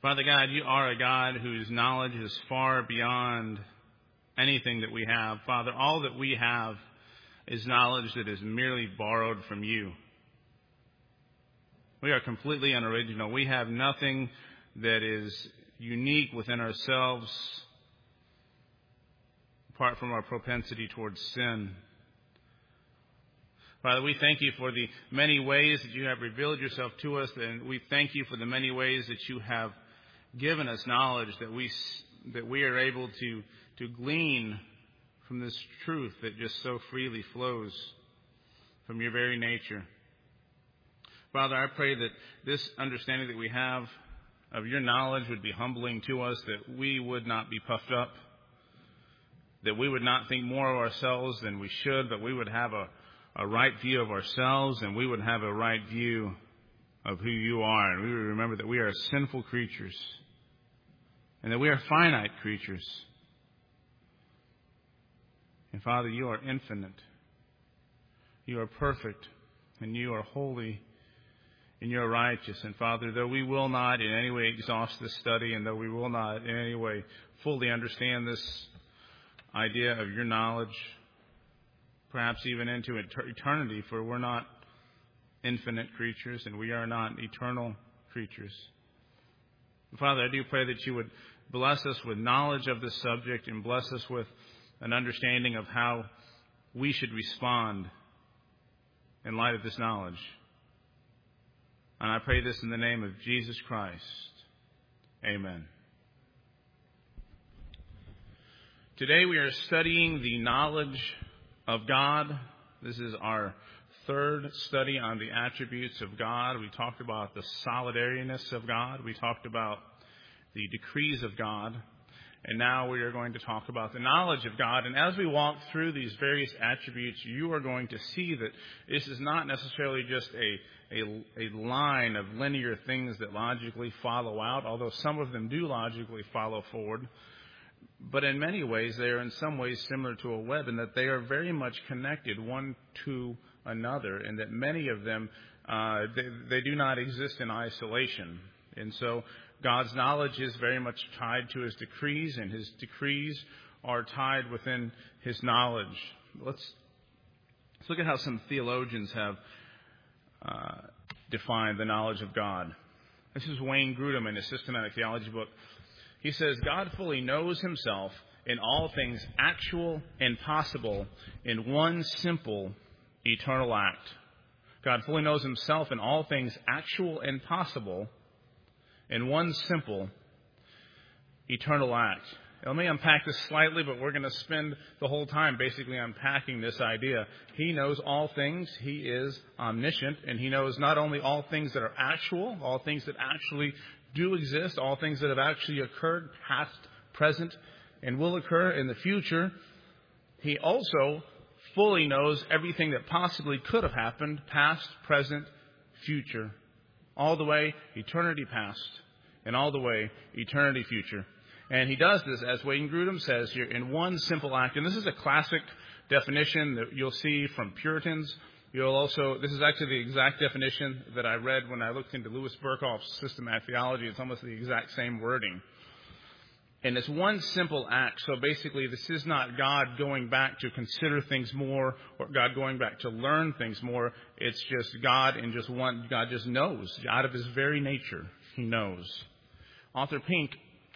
Father God, you are a God whose knowledge is far beyond anything that we have. Father, all that we have is knowledge that is merely borrowed from you. We are completely unoriginal. We have nothing that is unique within ourselves apart from our propensity towards sin. Father, we thank you for the many ways that you have revealed yourself to us, and we thank you for the many ways that you have given us knowledge that we are able to glean from this truth that just so freely flows from your very nature. Father, I pray that this understanding that we have of your knowledge would be humbling to us, that we would not be puffed up, that we would not think more of ourselves than we should, but we would have a right view of ourselves, and we would have a right view of who you are. And we would remember that we are sinful creatures and that we are finite creatures. And Father, you are infinite. You are perfect, and you are holy, and you are righteous. And Father, though we will not in any way exhaust this study, and though we will not in any way fully understand this idea of your knowledge, perhaps even into eternity, for we're not infinite creatures and we are not eternal creatures. Father, I do pray that you would bless us with knowledge of this subject and bless us with an understanding of how we should respond in light of this knowledge. And I pray this in the name of Jesus Christ. Amen. Today we are studying the knowledge of God. This is our third study on the attributes of God. We talked about the solitariness of God. We talked about the decrees of God. And now we are going to talk about the knowledge of God. And as we walk through these various attributes, you are going to see that this is not necessarily just a line of linear things that logically follow out, although some of them do logically follow forward. But in many ways, they are in some ways similar to a web in that they are very much connected one to another, and that many of them, they do not exist in isolation. And so God's knowledge is very much tied to his decrees, and his decrees are tied within his knowledge. Let's look at how some theologians have defined the knowledge of God. This is Wayne Grudem in his Systematic Theology book. He says, God fully knows himself in all things actual and possible in one simple eternal act. God fully knows himself in all things actual and possible in one simple eternal act. Now, let me unpack this slightly, but we're going to spend the whole time basically unpacking this idea. He knows all things. He is omniscient, and he knows not only all things that are actual, all things that actually do exist, all things that have actually occurred, past, present, and will occur in the future. He also fully knows everything that possibly could have happened, past, present, future, all the way eternity past and all the way eternity future. And he does this, as Wayne Grudem says here, in one simple act. And this is a classic definition that you'll see from Puritans. This is actually the exact definition that I read when I looked into Louis Berkhof's Systematic Theology. It's almost the exact same wording. And it's one simple act. So basically, this is not God going back to consider things more or God going back to learn things more. It's just God and just one. God just knows. Out of his very nature, he knows. Author Pink,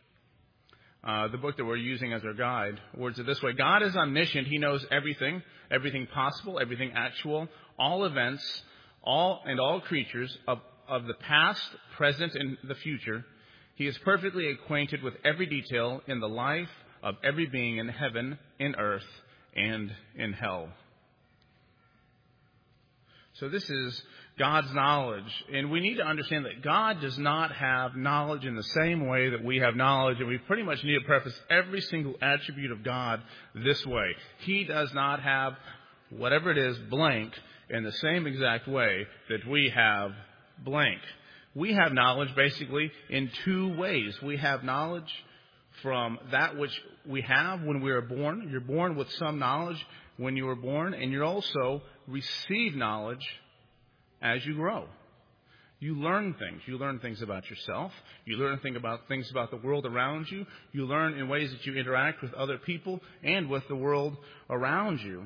the book that we're using as our guide, words it this way. God is omniscient. He knows everything, everything possible, everything actual, all events, all creatures of the past, present, and the future. He is perfectly acquainted with every detail in the life of every being in heaven, in earth, and in hell. So this is God's knowledge. And we need to understand that God does not have knowledge in the same way that we have knowledge. And we pretty much need to preface every single attribute of God this way. He does not have whatever it is blank in the same exact way that we have blank. We have knowledge basically in two ways. We have knowledge from that which we have when we are born. You're born with some knowledge when you were born, and you also receive knowledge as you grow. You learn things. You learn things about yourself. You learn things about the world around you. You learn in ways that you interact with other people and with the world around you.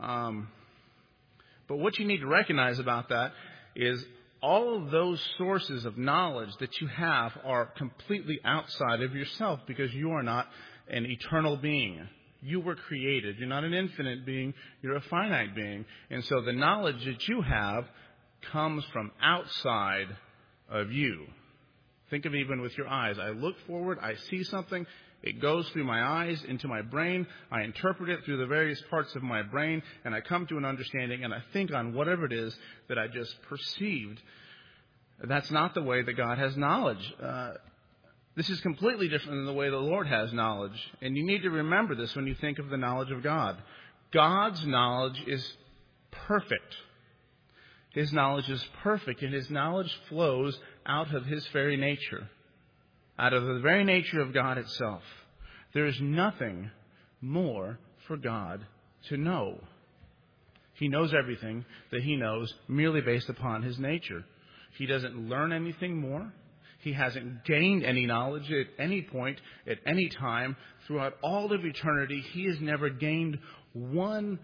But what you need to recognize about that is all of those sources of knowledge that you have are completely outside of yourself, because you are not an eternal being. You were created. You're not an infinite being. You're a finite being. And so the knowledge that you have comes from outside of you. Think of even with your eyes. I look forward. I see something. It goes through my eyes into my brain. I interpret it through the various parts of my brain, and I come to an understanding, and I think on whatever it is that I just perceived. That's not the way that God has knowledge. This is completely different than the way the Lord has knowledge. And you need to remember this when you think of the knowledge of God. God's knowledge is perfect. His knowledge is perfect, and His knowledge flows out of His very nature. Out of the very nature of God itself. There is nothing more for God to know. He knows everything that He knows merely based upon His nature. He doesn't learn anything more. He hasn't gained any knowledge at any point, at any time. Throughout all of eternity, He has never gained one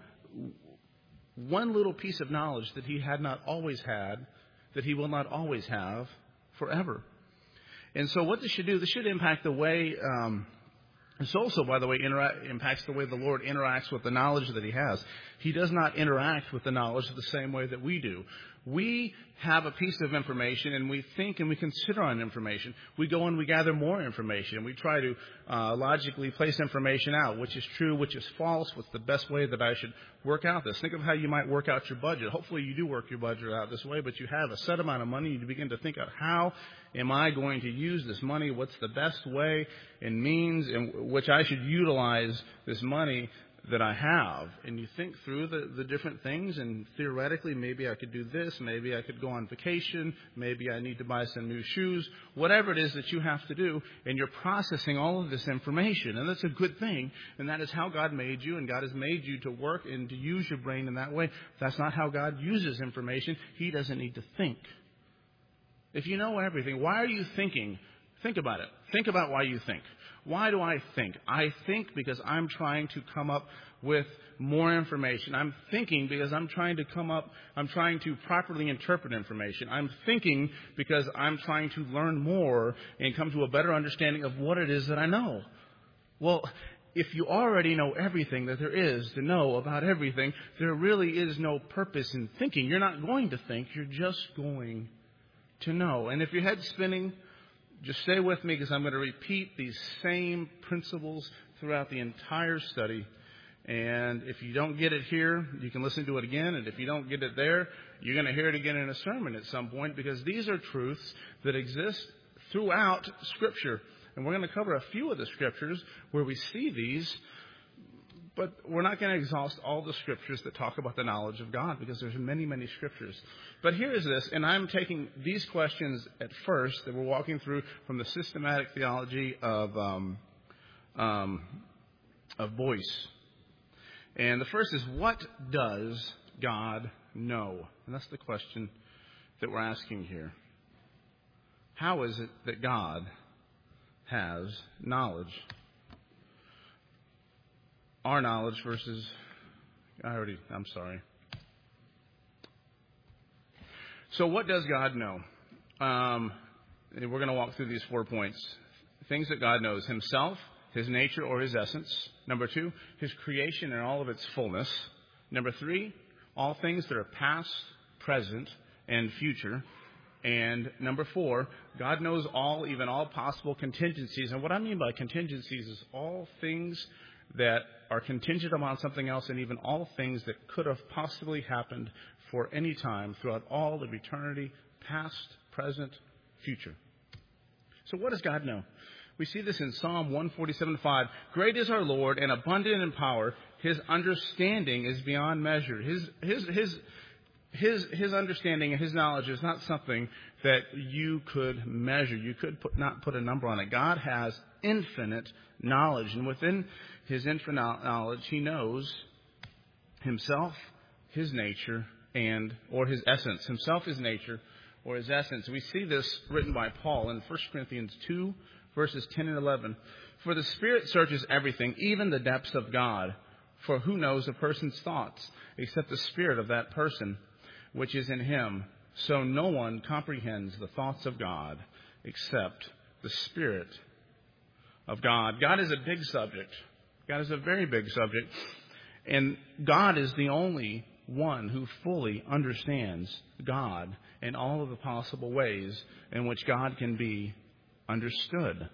little piece of knowledge that He had not always had, that He will not always have forever. And so what this should do, this should impact the way, this also, by the way, impacts the way the Lord interacts with the knowledge that He has. He does not interact with the knowledge the same way that we do. We have a piece of information, and we think and we consider on information. We go and we gather more information. We try to logically place information out, which is true, which is false, what's the best way that I should work out this. Think of how you might work out your budget. Hopefully you do work your budget out this way, but you have a set amount of money. You begin to think out, how am I going to use this money? What's the best way and means in which I should utilize this money that I have? And you think through the different things, and theoretically, maybe I could do this, maybe I could go on vacation, maybe I need to buy some new shoes, whatever it is that you have to do, and you're processing all of this information, and that's a good thing, and that is how God made you, and God has made you to work and to use your brain in that way. That's not how God uses information. He doesn't need to think. If you know everything, why are you thinking? Think about it. Think about why you think. Why do I think? I think because I'm trying to come up with more information. I'm thinking because I'm trying to properly interpret information. I'm thinking because I'm trying to learn more and come to a better understanding of what it is that I know. Well, if you already know everything that there is to know about everything, there really is no purpose in thinking. You're not going to think. You're just going to know. And if your head's spinning, just stay with me, because I'm going to repeat these same principles throughout the entire study. And if you don't get it here, you can listen to it again. And if you don't get it there, you're going to hear it again in a sermon at some point, because these are truths that exist throughout Scripture. And we're going to cover a few of the Scriptures where we see these. But we're not going to exhaust all the Scriptures that talk about the knowledge of God, because there's many, many Scriptures. But here is this, and I'm taking these questions at first that we're walking through from the systematic theology of Boyce. And the first is, what does God know? And that's the question that we're asking here. How is it that God has knowledge? Our knowledge versus, I'm sorry. So what does God know? We're going to walk through these 4 points. Things that God knows: Himself, His nature or His essence. Number 2, His creation in all of its fullness. Number 3, all things that are past, present, and future. And number 4, God knows all, even all possible contingencies. And what I mean by contingencies is all things that are contingent upon something else, and even all things that could have possibly happened for any time throughout all of eternity, past, present, future. So what does God know? We see this in Psalm 147:5. Great is our Lord and abundant in power. His understanding is beyond measure. His understanding and His knowledge is not something that you could measure. You could not put a number on it. God has infinite knowledge, and within His infinite knowledge, He knows Himself, His nature, or His essence. Himself, His nature, or his essence. We see this written by Paul in 1 Corinthians 2, verses 10 and 11. For the Spirit searches everything, even the depths of God. For who knows a person's thoughts, except the spirit of that person which is in him? So no one comprehends the thoughts of God, except the Spirit of God. God is a big subject. God is a very big subject. And God is the only one who fully understands God in all of the possible ways in which God can be understood.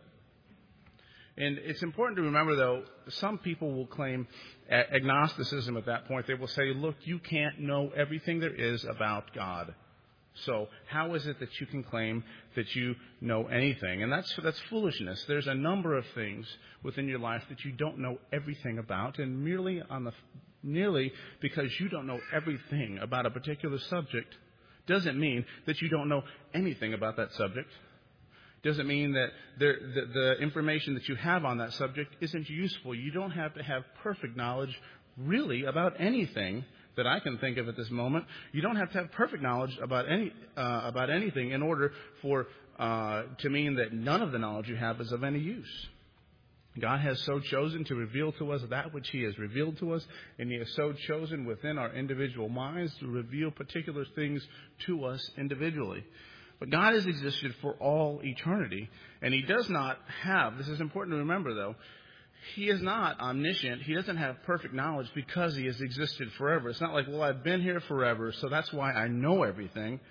And it's important to remember, though, some people will claim agnosticism at that point. They will say, look, you can't know everything there is about God. So how is it that you can claim that you know anything? And that's foolishness. There's a number of things within your life that you don't know everything about, and merely because you don't know everything about a particular subject doesn't mean that you don't know anything about that subject. Doesn't mean that the information that you have on that subject isn't useful. You don't have to have perfect knowledge really about anything that I can think of at this moment. You don't have to have perfect knowledge about anything in order for to mean that none of the knowledge you have is of any use. God has so chosen to reveal to us that which He has revealed to us, and He has so chosen within our individual minds to reveal particular things to us individually. But God has existed for all eternity, and He does not have, this is important to remember though, He is not omniscient. He doesn't have perfect knowledge because He has existed forever. It's not like, well, I've been here forever, so that's why I know everything.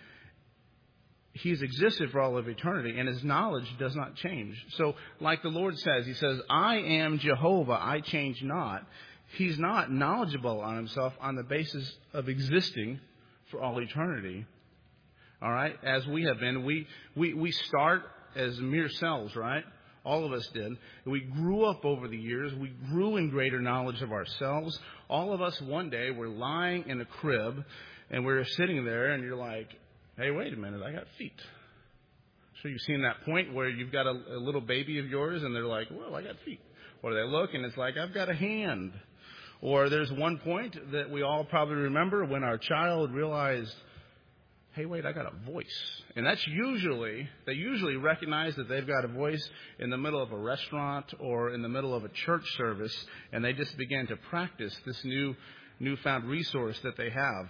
He's existed for all of eternity, and His knowledge does not change. So, like the Lord says, He says, I am Jehovah, I change not. He's not knowledgeable on Himself on the basis of existing for all eternity. All right? As we have been, we start as mere selves, right? All of us did. We grew up over the years. We grew in greater knowledge of ourselves. All of us one day were lying in a crib, and we're sitting there, and you're like, hey, wait a minute, I got feet. So you've seen that point where you've got a little baby of yours, and they're like, well, I got feet. Or they look, and it's like, I've got a hand. Or there's one point that we all probably remember when our child realized, hey, wait, I got a voice. And that's they usually recognize that they've got a voice in the middle of a restaurant or in the middle of a church service, and they just begin to practice this newfound resource that they have.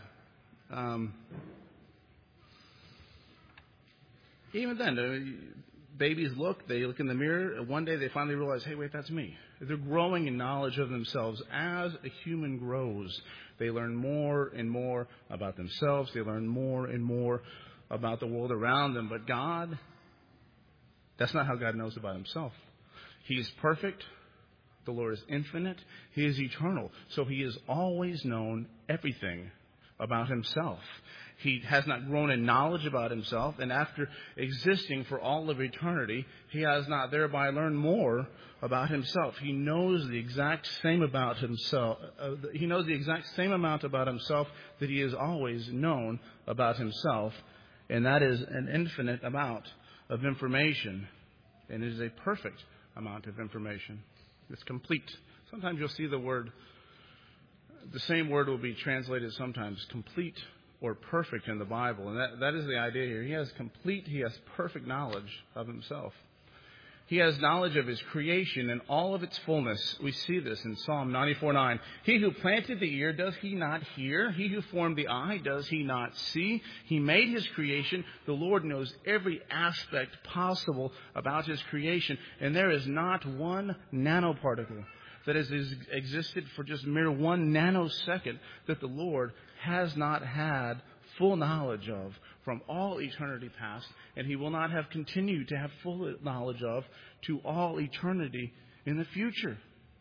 Even then, babies they look in the mirror, and one day they finally realize, hey, wait, that's me. They're growing in knowledge of themselves. As a human grows, they learn more and more about themselves. They learn more and more about the world around them. But God, that's not how God knows about Himself. He is perfect. The Lord is infinite. He is eternal. So He has always known everything about Himself. He has not grown in knowledge about Himself, and after existing for all of eternity, He has not thereby learned more about Himself. He knows the exact same about Himself. He knows the exact same amount about Himself that He has always known about Himself, and that is an infinite amount of information, and it is a perfect amount of information. It's complete. Sometimes you'll see the same word will be translated sometimes complete or perfect in the Bible. And that is the idea here. He has perfect knowledge of Himself. He has knowledge of His creation in all of its fullness. We see this in Psalm 94:9. He who planted the ear, does He not hear? He who formed the eye, does He not see? He made His creation. The Lord knows every aspect possible about His creation. And there is not one nanoparticle that has existed for just mere 1 nanosecond that the Lord has not had full knowledge of from all eternity past, and He will not have continued to have full knowledge of to all eternity in the future.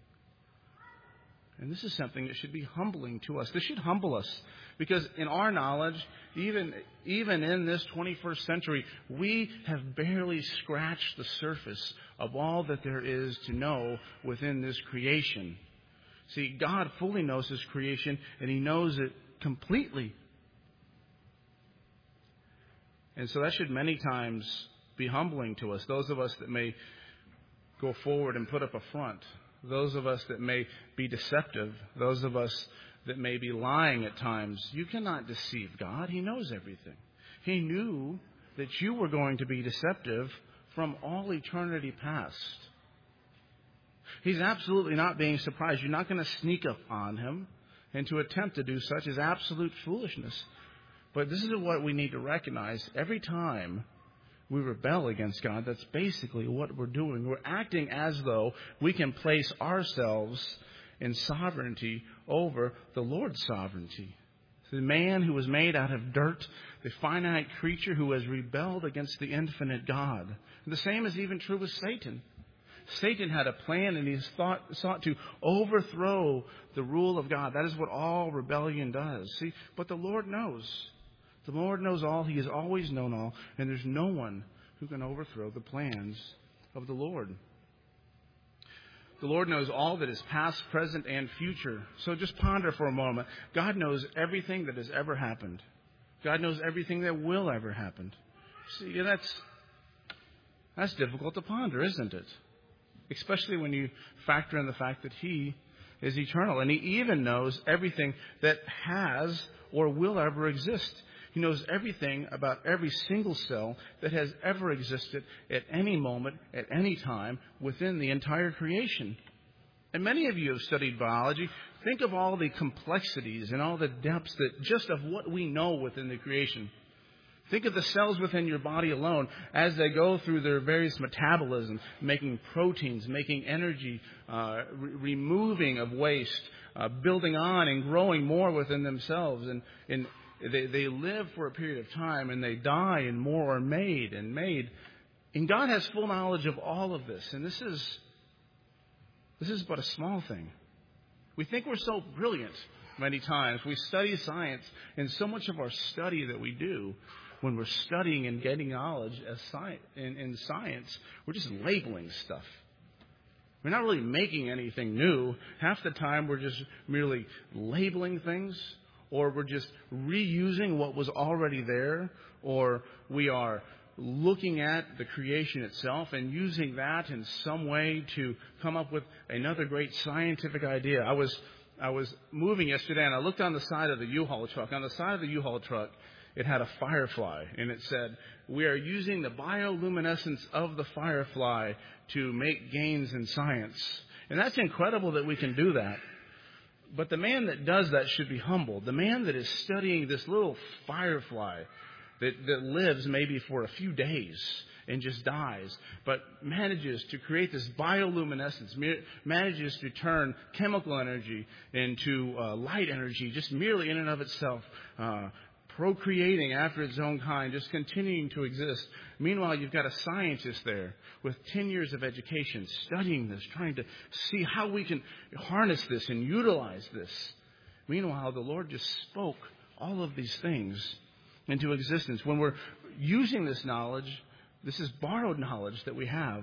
And this is something that should be humbling to us. This should humble us, because in our knowledge, even in this 21st century, we have barely scratched the surface of all that there is to know within this creation. See, God fully knows His creation, and He knows it completely. And so that should many times be humbling to us, those of us that may go forward and put up a front, those of us that may be deceptive, those of us that may be lying at times. You cannot deceive God. He knows everything. He knew that you were going to be deceptive from all eternity past. He's absolutely not being surprised. You're not going to sneak up on him, and to attempt to do such is absolute foolishness. But this is what we need to recognize. Every time we rebel against God, that's basically what we're doing. We're acting as though we can place ourselves in sovereignty over the Lord's sovereignty. The man who was made out of dirt, the finite creature who has rebelled against the infinite God. And the same is even true with Satan. Satan had a plan, and he sought to overthrow the rule of God. That is what all rebellion does. See, but the Lord knows. The Lord knows all. He has always known all. And there's no one who can overthrow the plans of the Lord. The Lord knows all that is past, present, and future. So just ponder for a moment. God knows everything that has ever happened. God knows everything that will ever happen. See, that's difficult to ponder, isn't it? Especially when you factor in the fact that He is eternal. And He even knows everything that has or will ever exist. He knows everything about every single cell that has ever existed at any moment, at any time, within the entire creation. And many of you have studied biology. Think of all the complexities and all the depths that just of what we know within the creation. Think of the cells within your body alone as they go through their various metabolism, making proteins, making energy, removing of waste, building on and growing more within themselves. And they live for a period of time, and they die, and more are made. And God has full knowledge of all of this. And this is but a small thing. We think we're so brilliant many times. We study science, and so much of our study that we do when we're studying and getting knowledge in science, we're just labeling stuff. We're not really making anything new. Half the time we're just merely labeling things, or we're just reusing what was already there, or we are looking at the creation itself and using that in some way to come up with another great scientific idea. I was moving yesterday, and I looked on the side of the U-Haul truck. On the side of the U-Haul truck, it had a firefly, and it said, "We are using the bioluminescence of the firefly to make gains in science." And that's incredible that we can do that. But the man that does that should be humbled. The man that is studying this little firefly that lives maybe for a few days and just dies, but manages to create this bioluminescence, manages to turn chemical energy into light energy, just merely in and of itself, procreating after its own kind, just continuing to exist. Meanwhile, you've got a scientist there with 10 years of education studying this, trying to see how we can harness this and utilize this. Meanwhile, the Lord just spoke all of these things into existence. When we're using this knowledge, this is borrowed knowledge that we have.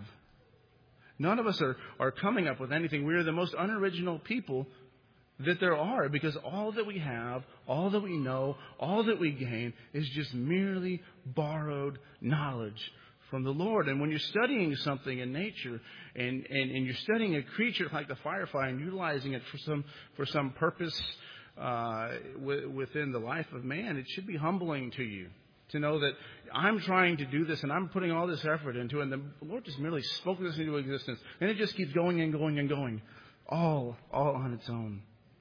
None of us are coming up with anything. We are the most unoriginal people that there are, because all that we have, all that we know, all that we gain is just merely borrowed knowledge from the Lord. And when you're studying something in nature and you're studying a creature like the firefly and utilizing it for some purpose within the life of man, it should be humbling to you to know that I'm trying to do this and I'm putting all this effort into it, and the Lord just merely spoke this into existence, and it just keeps going and going and going, all on its own.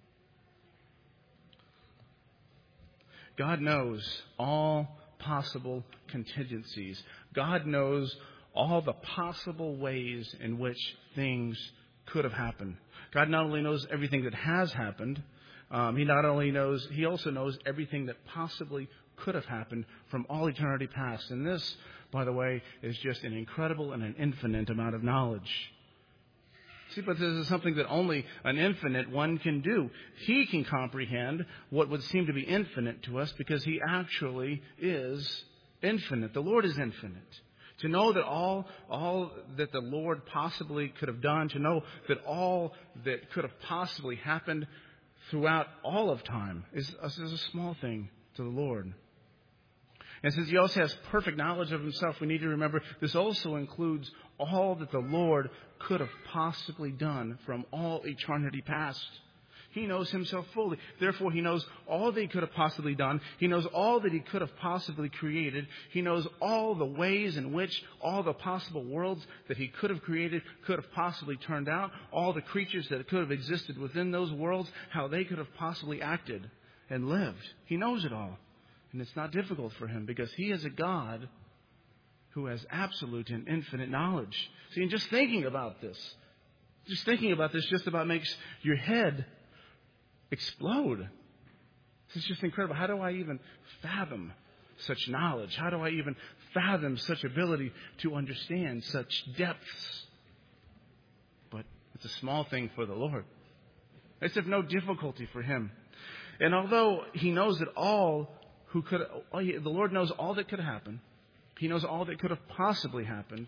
God knows all possible contingencies. God knows all the possible ways in which things could have happened. God not only knows everything that has happened, He also knows everything that possibly could have happened from all eternity past. And this, by the way, is just an incredible and an infinite amount of knowledge. See, but this is something that only an infinite one can do. He can comprehend what would seem to be infinite to us because He actually is infinite. The Lord is infinite. To know that all that the Lord possibly could have done, to know that all that could have possibly happened throughout all of time is a small thing to the Lord. And since He also has perfect knowledge of Himself, we need to remember this also includes all that the Lord could have possibly done from all eternity past. He knows himself fully. Therefore, he knows all that he could have possibly done. He knows all that he could have possibly created. He knows all the ways in which all the possible worlds that he could have created could have possibly turned out. All the creatures that could have existed within those worlds, how they could have possibly acted and lived. He knows it all. And it's not difficult for him because he is a God who has absolute and infinite knowledge. See, and just thinking about this just about makes your head explode. It's just incredible. How do I even fathom such knowledge? How do I even fathom such ability to understand such depths? But it's a small thing for the Lord. It's of no difficulty for him. And although he knows that the Lord knows all that could happen, he knows all that could have possibly happened,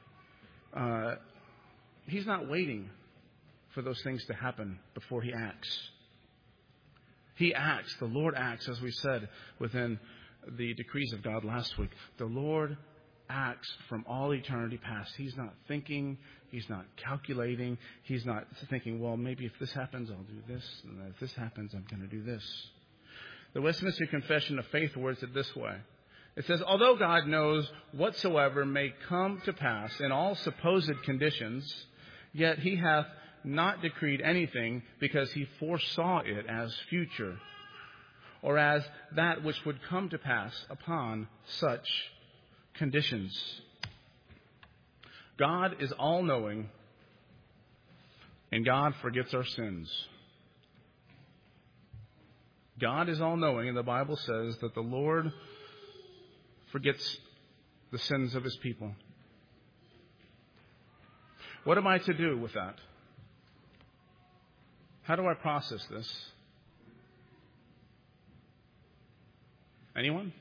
he's not waiting for those things to happen before he acts. He acts. The Lord acts, as we said within the decrees of God last week. The Lord acts from all eternity past. He's not thinking. He's not calculating. He's not thinking, well, maybe if this happens, I'll do this. And if this happens, I'm going to do this. The Westminster Confession of Faith words it this way. It says, although God knows whatsoever may come to pass in all supposed conditions, yet he hath not decreed anything because he foresaw it as future, or as that which would come to pass upon such conditions. God is all-knowing, and God forgets our sins. God is all-knowing, and the Bible says that the Lord forgets the sins of his people. What am I to do with that? How do I process this? Anyone?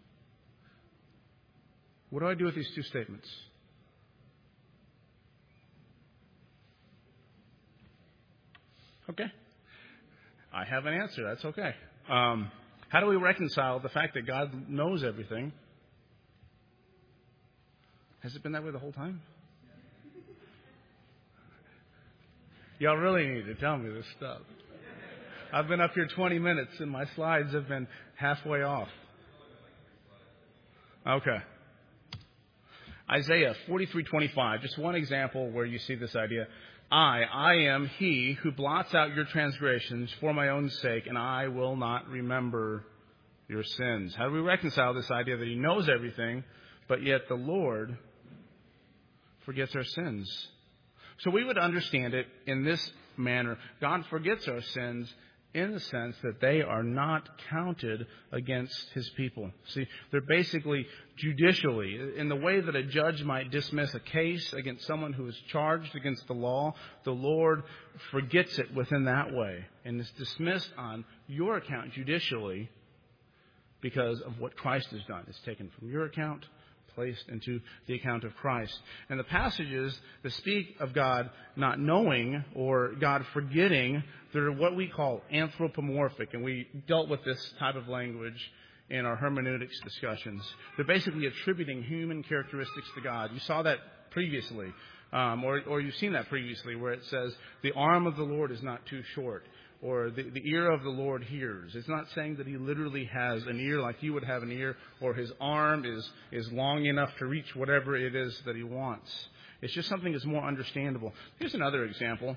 What do I do with these two statements? Okay. I have an answer. That's okay. How do we reconcile the fact that God knows everything? Has it been that way the whole time? Y'all really need to tell me this stuff. I've been up here 20 minutes and my slides have been halfway off. Okay. Isaiah 43:25, just one example where you see this idea. I am he who blots out your transgressions for my own sake, and I will not remember your sins. How do we reconcile this idea that he knows everything, but yet the Lord forgets our sins? So we would understand it in this manner. God forgets our sins in the sense that they are not counted against his people. See, they're basically judicially, in the way that a judge might dismiss a case against someone who is charged against the law, the Lord forgets it within that way and is dismissed on your account judicially because of what Christ has done. It's taken from your account, placed into the account of Christ. And the passages that speak of God not knowing or God forgetting, they're what we call anthropomorphic. And we dealt with this type of language in our hermeneutics discussions. They're basically attributing human characteristics to God. You saw that previously, or you've seen that previously, where it says, the arm of the Lord is not too short, or the ear of the Lord hears. It's not saying that he literally has an ear like you would have an ear, or his arm is long enough to reach whatever it is that he wants. It's just something that's more understandable. Here's another example.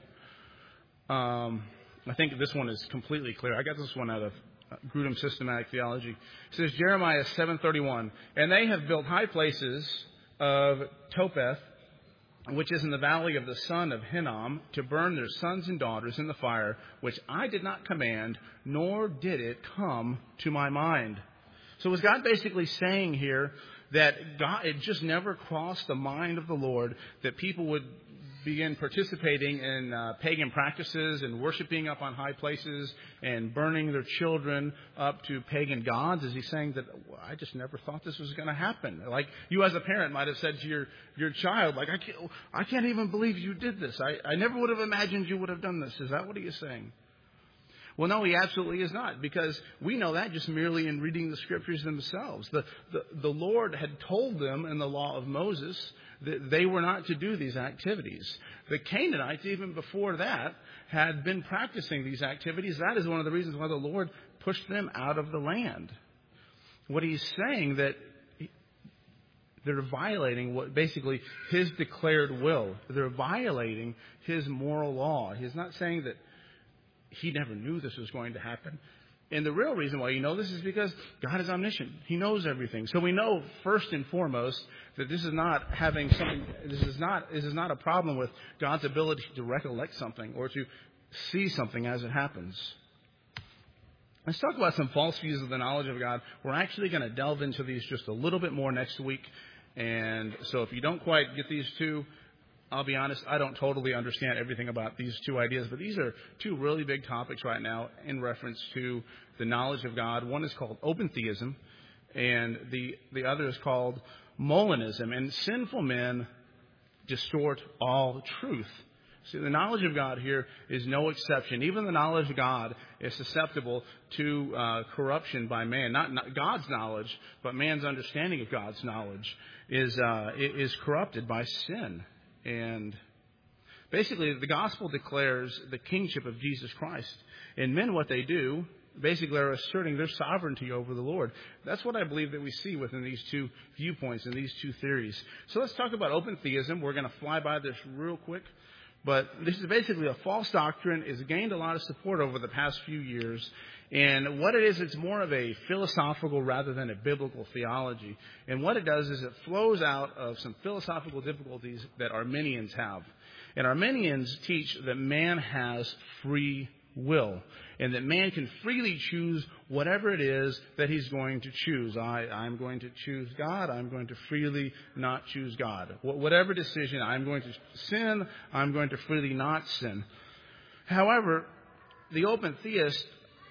I think this one is completely clear. I got this one out of Grudem Systematic Theology. It says, Jeremiah 7:31, and they have built high places of Topheth, which is in the valley of the son of Hinnom, to burn their sons and daughters in the fire, which I did not command, nor did it come to my mind. So was God basically saying here that it just never crossed the mind of the Lord that people would begin participating in pagan practices and worshiping up on high places and burning their children up to pagan gods? Is he saying that, well, I just never thought this was going to happen? Like you as a parent might have said to your child, like, I can't even believe you did this. I never would have imagined you would have done this. Is that what he is saying? Well, no, he absolutely is not, because we know that just merely in reading the scriptures themselves. The Lord had told them in the law of Moses They were not to do these activities. The Canaanites, even before that, had been practicing these activities. That is one of the reasons why the Lord pushed them out of the land. What he's saying that they're violating what basically his declared will. They're violating his moral law. He's not saying that he never knew this was going to happen. And the real reason why you know this is because God is omniscient. He knows everything. So we know first and foremost that this is not a problem with God's ability to recollect something or to see something as it happens. Let's talk about some false views of the knowledge of God. We're actually going to delve into these just a little bit more next week. And so if you don't quite get these two, I'll be honest, I don't totally understand everything about these two ideas, but these are two really big topics right now in reference to the knowledge of God. One is called open theism, and the other is called Molinism. And sinful men distort all truth. See, the knowledge of God here is no exception. Even the knowledge of God is susceptible to corruption by man. Not God's knowledge, but man's understanding of God's knowledge is corrupted by sin. And basically, the gospel declares the kingship of Jesus Christ. And men, what they do, basically are asserting their sovereignty over the Lord. That's what I believe that we see within these two viewpoints and these two theories. So let's talk about open theism. We're going to fly by this real quick. But this is basically a false doctrine. It's gained a lot of support over the past few years. And what it is, it's more of a philosophical rather than a biblical theology. And what it does is it flows out of some philosophical difficulties that Arminians have. And Arminians teach that man has free will, and that man can freely choose whatever it is that he's going to choose. I'm going to choose God. I'm going to freely not choose God. Whatever decision, I'm going to sin. I'm going to freely not sin. However, the open theist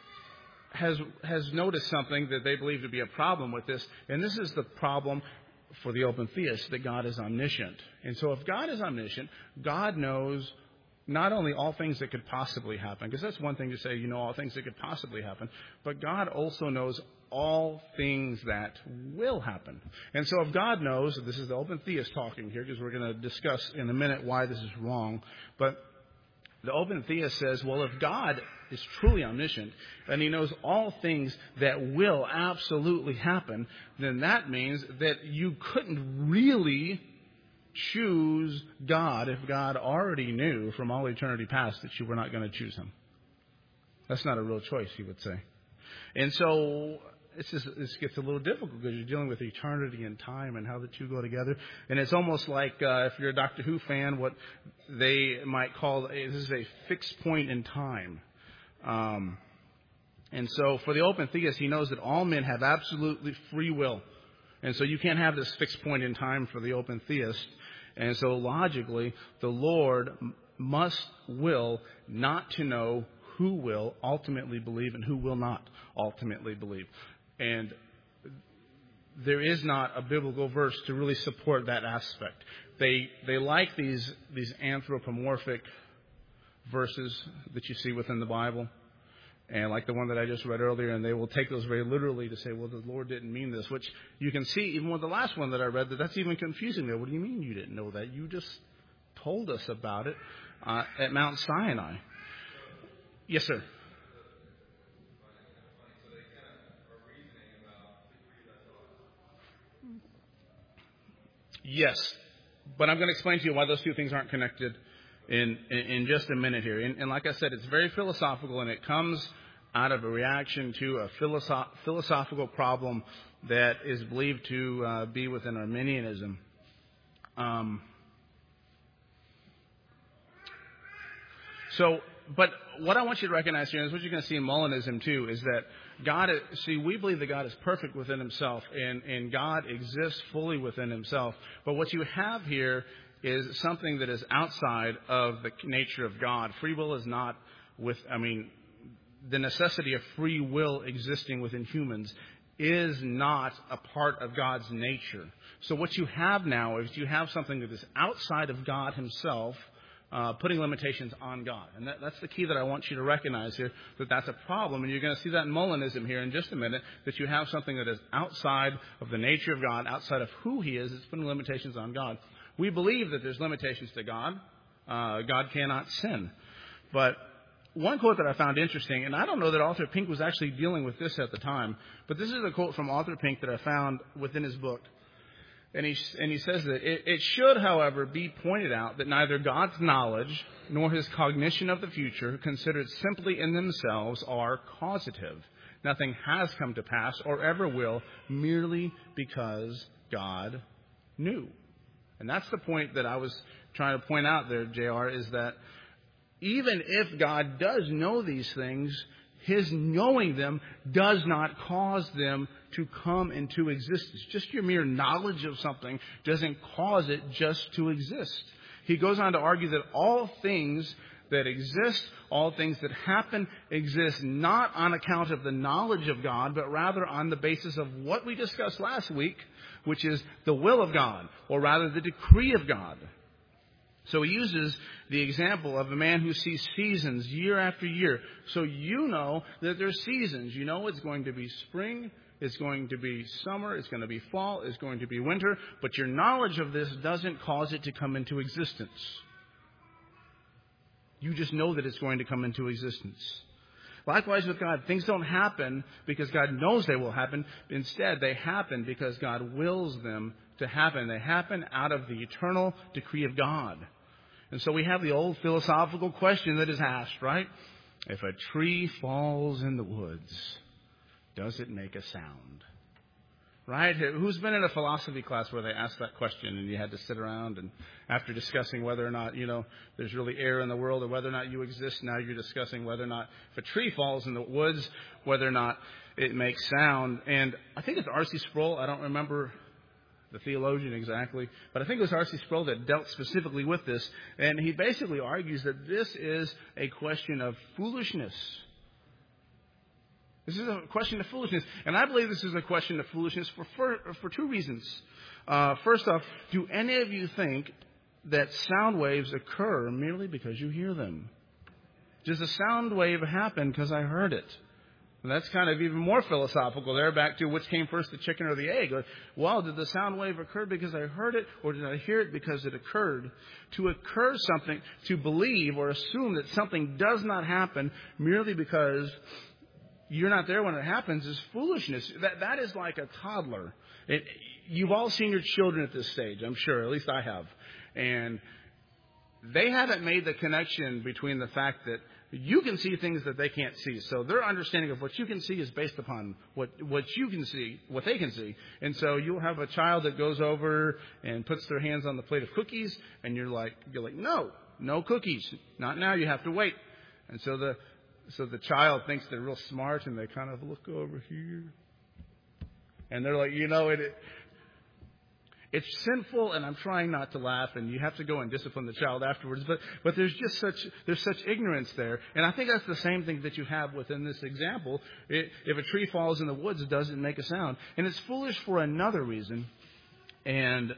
has noticed something that they believe to be a problem with this, and this is the problem for the open theist, that God is omniscient. And so if God is omniscient, God knows not only all things that could possibly happen, because that's one thing to say, you know, all things that could possibly happen, but God also knows all things that will happen. And so if God knows, this is the open theist talking here, because we're going to discuss in a minute why this is wrong, but the open theist says, well, if God is truly omniscient and he knows all things that will absolutely happen, then that means that you couldn't really choose God if God already knew from all eternity past that you were not going to choose him. That's not a real choice, he would say. And so this gets a little difficult because you're dealing with eternity and time and how the two go together. And it's almost like if you're a Doctor Who fan, what they might call this is a fixed point in time. And so for the open theist, he knows that all men have absolutely free will. And so you can't have this fixed point in time for the open theist. And so logically, the Lord will not to know who will ultimately believe and who will not ultimately believe. And there is not a biblical verse to really support that aspect. They like these anthropomorphic verses that you see within the Bible, and like the one that I just read earlier, and they will take those very literally to say, well, the Lord didn't mean this, which you can see even with the last one that I read, that's even confusing there. What do you mean you didn't know that? You just told us about it at Mount Sinai. Yes, sir. Yes, but I'm going to explain to you why those two things aren't connected in just a minute here. And like I said, it's very philosophical, and it comes out of a reaction to a philosophical problem that is believed to be within Arminianism. But what I want you to recognize here, and what you're going to see in Molinism too, is that we believe that God is perfect within himself, and God exists fully within himself. But what you have here is something that is outside of the nature of God. Free will is not the necessity of free will existing within humans is not a part of God's nature. So what you have now is you have something that is outside of God himself, putting limitations on God. And that's the key that I want you to recognize here, that that's a problem. And you're going to see that in Molinism here in just a minute, that you have something that is outside of the nature of God, outside of who He is. It's putting limitations on God. We believe that there's limitations to God. God cannot sin. But one quote that I found interesting, and I don't know that Arthur Pink was actually dealing with this at the time, but this is a quote from Arthur Pink that I found within his book. And he says that it should, however, be pointed out that neither God's knowledge nor His cognition of the future, considered simply in themselves, are causative. Nothing has come to pass or ever will merely because God knew. And that's the point that I was trying to point out there, JR, is that even if God does know these things, His knowing them does not cause them to come into existence. Just your mere knowledge of something doesn't cause it just to exist. He goes on to argue that all things that exist, all things that happen, exist not on account of the knowledge of God, but rather on the basis of what we discussed last week, which is the will of God, or rather the decree of God. So he uses the example of a man who sees seasons year after year. So you know that there's seasons. You know it's going to be spring, it's going to be summer, it's going to be fall, it's going to be winter. But your knowledge of this doesn't cause it to come into existence. You just know that it's going to come into existence. Likewise with God, things don't happen because God knows they will happen. Instead, they happen because God wills them to happen. They happen out of the eternal decree of God. And so we have the old philosophical question that is asked, right? If a tree falls in the woods, does it make a sound? Right? Who's been in a philosophy class where they asked that question and you had to sit around and after discussing whether or not, there's really air in the world or whether or not you exist, now you're discussing whether or not if a tree falls in the woods, whether or not it makes sound. And I think it's R.C. Sproul. I don't remember the theologian exactly, but I think it was R.C. Sproul that dealt specifically with this. And he basically argues that this is a question of foolishness. This is a question of foolishness. And I believe this is a question of foolishness for two reasons. First off, do any of you think that sound waves occur merely because you hear them? Does a sound wave happen because I heard it? And that's kind of even more philosophical there, back to which came first, the chicken or the egg. Well, did the sound wave occur because I heard it, or did I hear it because it occurred? To occur something, to believe or assume that something does not happen merely because you're not there when it happens is foolishness. That is like a toddler. You've all seen your children at this stage, I'm sure. At least I have. And they haven't made the connection between the fact that you can see things that they can't see. So their understanding of what you can see is based upon what you can see, what they can see. And so you'll have a child that goes over and puts their hands on the plate of cookies, and you're like, no cookies. Not now, you have to wait. And so the child thinks they're real smart, and they kind of look over here. And they're like, it's sinful, and I'm trying not to laugh, and you have to go and discipline the child afterwards. But there's just such ignorance there. And I think that's the same thing that you have within this example. If a tree falls in the woods, it doesn't make a sound. And it's foolish for another reason. And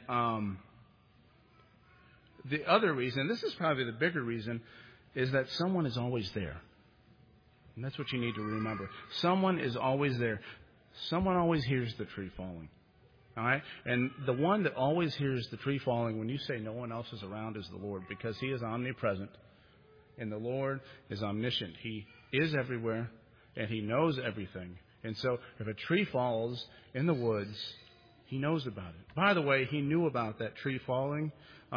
the other reason, this is probably the bigger reason, is that someone is always there. And that's what you need to remember. Someone is always there. Someone always hears the tree falling. All right? And the one that always hears the tree falling when you say no one else is around is the Lord, because He is omnipresent and the Lord is omniscient. He is everywhere and He knows everything. And so if a tree falls in the woods, He knows about it. By the way, He knew about that tree falling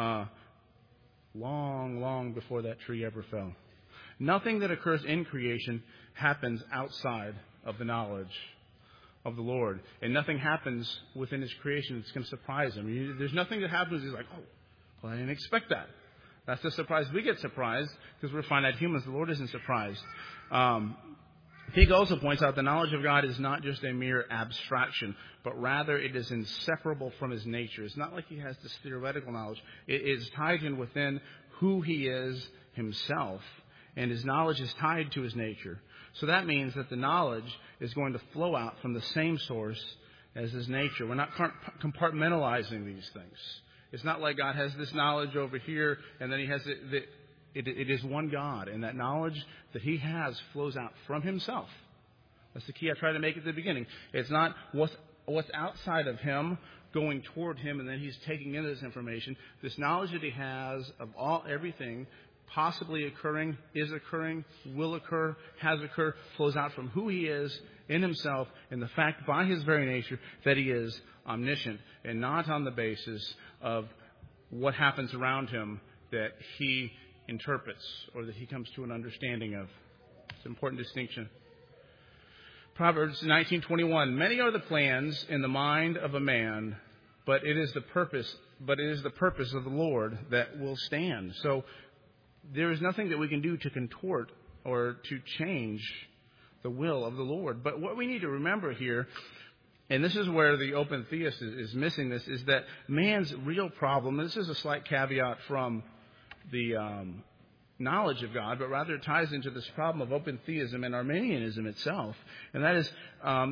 long before that tree ever fell. Nothing that occurs in creation happens outside of the knowledge of the Lord. And nothing happens within His creation that's going to surprise Him. There's nothing that happens He's like, I didn't expect that. That's the surprise. We get surprised because we're finite humans. The Lord isn't surprised. He also points out the knowledge of God is not just a mere abstraction, but rather it is inseparable from His nature. It's not like He has this theoretical knowledge. It is tied in within who He is Himself, and His knowledge is tied to His nature. So that means that the knowledge is going to flow out from the same source as His nature. We're not compartmentalizing these things. It's not like God has this knowledge over here, and then He has it is one God, and that knowledge that he has flows out from himself. That's the key I tried to make at the beginning. It's not what's outside of him going toward him, and then he's taking in this information. This knowledge that he has of everything possibly occurring, is occurring, will occur, has occurred, flows out from who he is in himself, and the fact by his very nature that he is omniscient, and not on the basis of what happens around him that he interprets or that he comes to an understanding of. It's an important distinction. Proverbs 19:21. Many are the plans in the mind of a man, but it is the purpose of the Lord that will stand. So there is nothing that we can do to contort or to change the will of the Lord. But what we need to remember here, and this is where the open theist is missing this, is that man's real problem, and this is a slight caveat from the knowledge of God, but rather it ties into this problem of open theism and Arminianism itself. And that is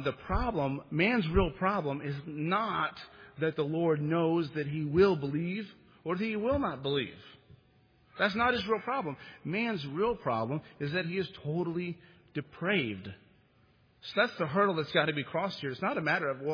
man's real problem is not that the Lord knows that he will believe or that he will not believe. That's not his real problem. Man's real problem is that he is totally depraved. So that's the hurdle that's got to be crossed here. It's not a matter of,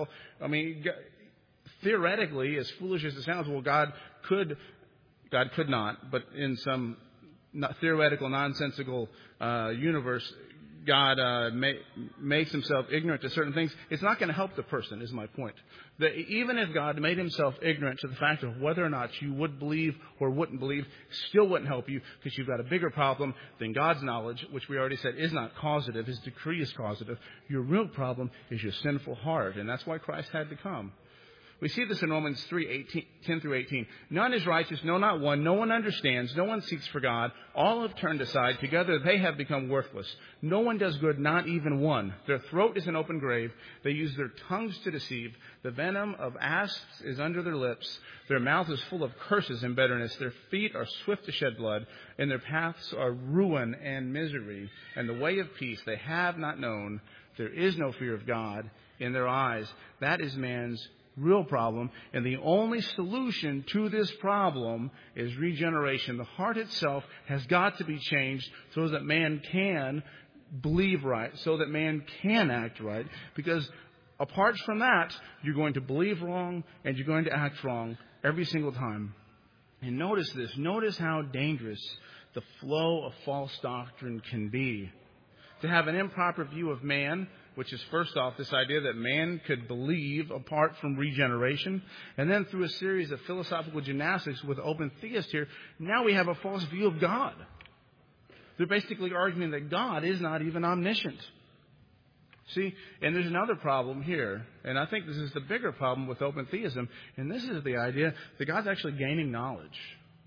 theoretically, as foolish as it sounds, God could not, but in some theoretical, nonsensical universe, God makes himself ignorant to certain things. It's not going to help the person, is my point. That even if God made himself ignorant to the fact of whether or not you would believe or wouldn't believe, still wouldn't help you, because you've got a bigger problem than God's knowledge, which we already said is not causative. His decree is causative. Your real problem is your sinful heart, and that's why Christ had to come. We see this in Romans 3:10 through 18. None is righteous, no, not one. No one understands. No one seeks for God. All have turned aside. Together they have become worthless. No one does good, not even one. Their throat is an open grave. They use their tongues to deceive. The venom of asps is under their lips. Their mouth is full of curses and bitterness. Their feet are swift to shed blood. And their paths are ruin and misery. And the way of peace they have not known. There is no fear of God in their eyes. That is man's real problem, and the only solution to this problem is regeneration. The heart itself has got to be changed so that man can believe right, so that man can act right, because apart from that, you're going to believe wrong and you're going to act wrong every single time. And notice this. Notice how dangerous the flow of false doctrine can be. To have an improper view of man, which is first off this idea that man could believe apart from regeneration. And then through a series of philosophical gymnastics with open theists here, now we have a false view of God. They're basically arguing that God is not even omniscient. See, and there's another problem here, and I think this is the bigger problem with open theism, and this is the idea that God's actually gaining knowledge.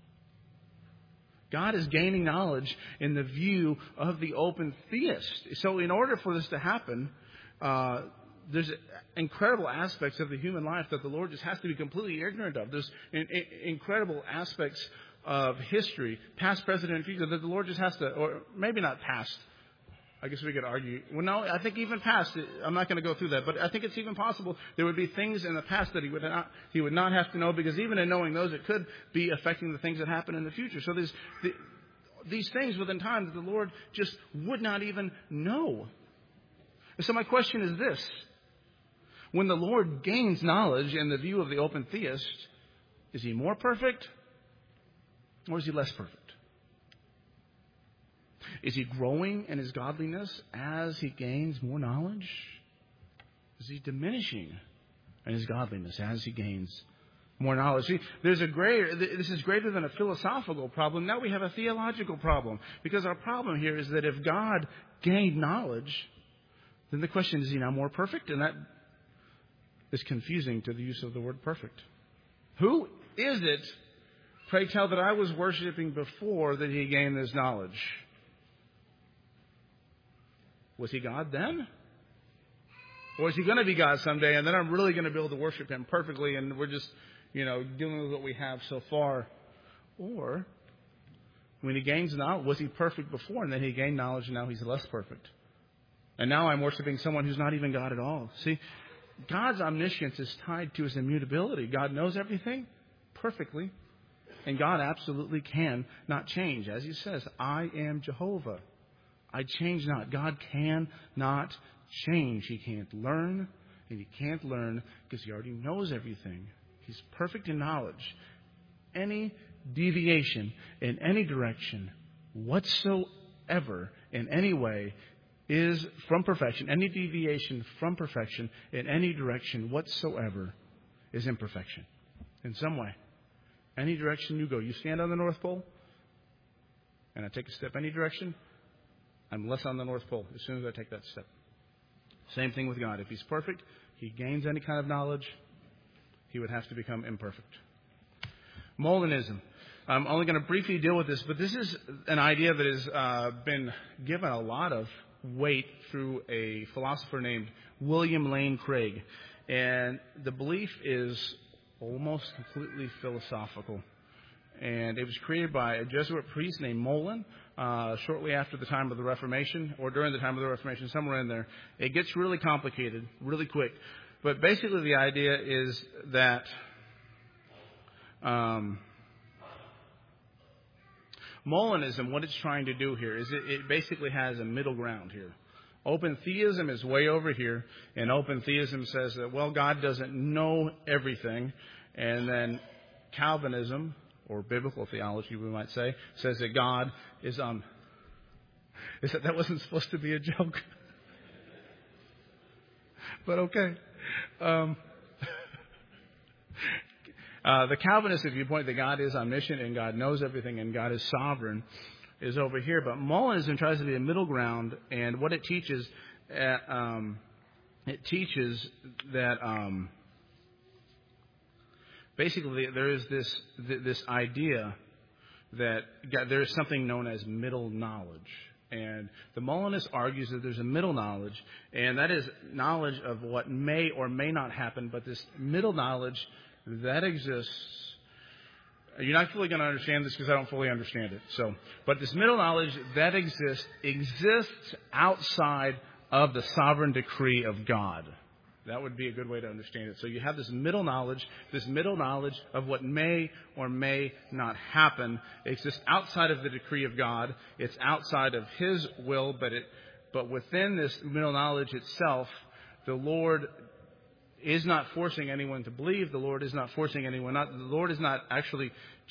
God is gaining knowledge in the view of the open theist. So in order for this to happen, there's incredible aspects of the human life that the Lord just has to be completely ignorant of. There's incredible aspects of history, past, present, and future, that the Lord just has to, or maybe not past. I guess we could argue. Well, no, I think even past, I'm not going to go through that, but I think it's even possible there would be things in the past that he would not have to know, because even in knowing those, it could be affecting the things that happen in the future. So there's these things within time that the Lord just would not even know. And so my question is this. When the Lord gains knowledge in the view of the open theist, is he more perfect or is he less perfect? Is he growing in his godliness as he gains more knowledge? Is he diminishing in his godliness as he gains more knowledge? See, this is greater than a philosophical problem. Now we have a theological problem. Because our problem here is that if God gained knowledge, then the question is he now more perfect? And that is confusing to the use of the word perfect. Who is it, pray tell, that I was worshiping before that he gained this knowledge? Was he God then? Or is he going to be God someday, and then I'm really going to be able to worship him perfectly, and we're just, dealing with what we have so far? Or, when he gains knowledge, was he perfect before, and then he gained knowledge, and now he's less perfect? And now I'm worshiping someone who's not even God at all. See, God's omniscience is tied to his immutability. God knows everything perfectly. And God absolutely can not change. As he says, I am Jehovah. I change not. God cannot change. He can't learn, and he can't learn because he already knows everything. He's perfect in knowledge. Any deviation in any direction whatsoever in any way is from perfection. Any deviation from perfection in any direction whatsoever is imperfection in some way. Any direction you go, you stand on the North Pole, and I take a step any direction, I'm less on the North Pole as soon as I take that step. Same thing with God. If he's perfect, he gains any kind of knowledge, he would have to become imperfect. Molinism. I'm only going to briefly deal with this, but this is an idea that has been given a lot of weight through a philosopher named William Lane Craig. And the belief is almost completely philosophical. And it was created by a Jesuit priest named Molin shortly after the time of the Reformation, or during the time of the Reformation, somewhere in there. It gets really complicated really quick. But basically the idea is that Molinism, what it's trying to do here is it basically has a middle ground here. Open theism is way over here, and open theism says that, well, God doesn't know everything. And then Calvinism, or biblical theology, we might say, says that God is that wasn't supposed to be a joke? But okay. The Calvinist viewpoint that God is omniscient and God knows everything and God is sovereign is over here. But Molinism tries to be a middle ground, and what it teaches, that basically there is this idea that there is something known as middle knowledge. And the Molinist argues that there's a middle knowledge, and that is knowledge of what may or may not happen, but this middle knowledge that exists. You're not fully going to understand this because I don't fully understand it. But this middle knowledge that exists outside of the sovereign decree of God. That would be a good way to understand it. So you have this middle knowledge of what may or may not happen. It exists outside of the decree of God. It's outside of his will, but within this middle knowledge itself, the Lord is not forcing anyone to believe. The Lord is not forcing anyone not. The Lord is not actually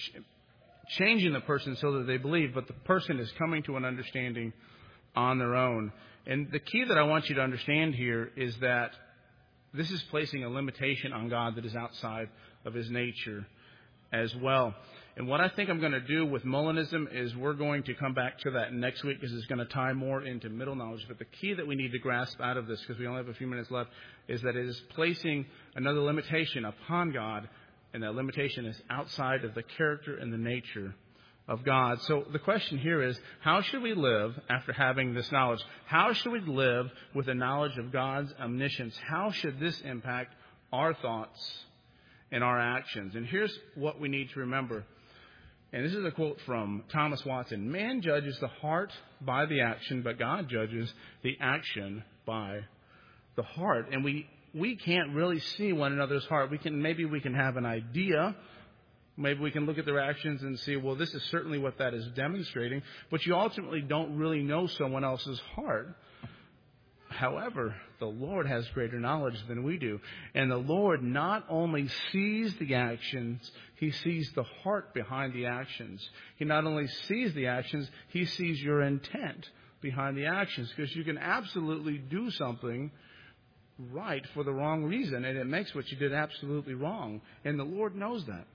changing the person so that they believe, but the person is coming to an understanding on their own. And the key that I want you to understand here is that this is placing a limitation on God that is outside of his nature as well. And what I think I'm going to do with Molinism is we're going to come back to that next week because it's going to tie more into middle knowledge. But the key that we need to grasp out of this, because we only have a few minutes left, is that it is placing another limitation upon God, and that limitation is outside of the character and the nature of God. So the question here is, how should we live after having this knowledge? How should we live with the knowledge of God's omniscience? How should this impact our thoughts and our actions? And here's what we need to remember. And this is a quote from Thomas Watson. Man judges the heart by the action, but God judges the action by the heart. And we can't really see one another's heart. Maybe we can have an idea. Maybe we can look at their actions and see, well, this is certainly what that is demonstrating. But you ultimately don't really know someone else's heart. However, the Lord has greater knowledge than we do. And the Lord not only sees the actions, he sees the heart behind the actions. He not only sees the actions, he sees your intent behind the actions. Because you can absolutely do something right for the wrong reason, and it makes what you did absolutely wrong. And the Lord knows that.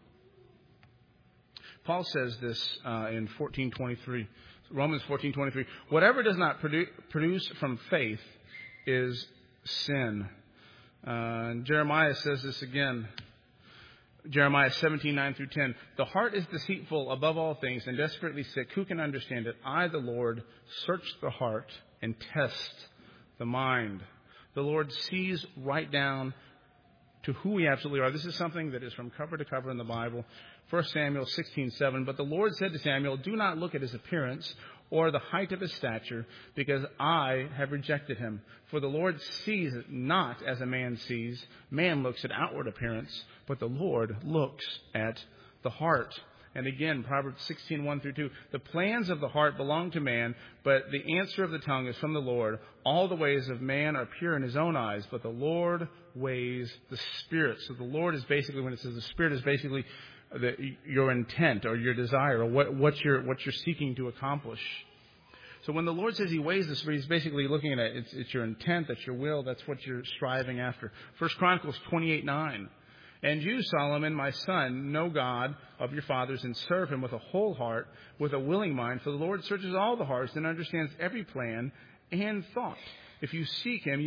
Paul says this in 14:23, Romans 14:23. Whatever does not produce from faith is sin. And Jeremiah says this again. Jeremiah 17:9-10. The heart is deceitful above all things and desperately sick. Who can understand it? I, the Lord, search the heart and test the mind. The Lord sees right down to who we absolutely are. This is something that is from cover to cover in the Bible. 1 Samuel 16:7. But the Lord said to Samuel, do not look at his appearance or the height of his stature, because I have rejected him. For the Lord sees not as a man sees. Man looks at outward appearance, but the Lord looks at the heart. And again, Proverbs 16:1-2. The plans of the heart belong to man, but the answer of the tongue is from the Lord. All the ways of man are pure in his own eyes, but the Lord weighs the spirit. So the Lord is basically, when it says the spirit, is basically your intent or your desire or what you're seeking to accomplish. So when the Lord says he weighs the spirit, he's basically looking at it. It's your intent, that's your will, that's what you're striving after. 1 Chronicles 28:9. And you, Solomon, my son, know God of your fathers and serve him with a whole heart, with a willing mind. For the Lord searches all the hearts and understands every plan and thought. If you seek him,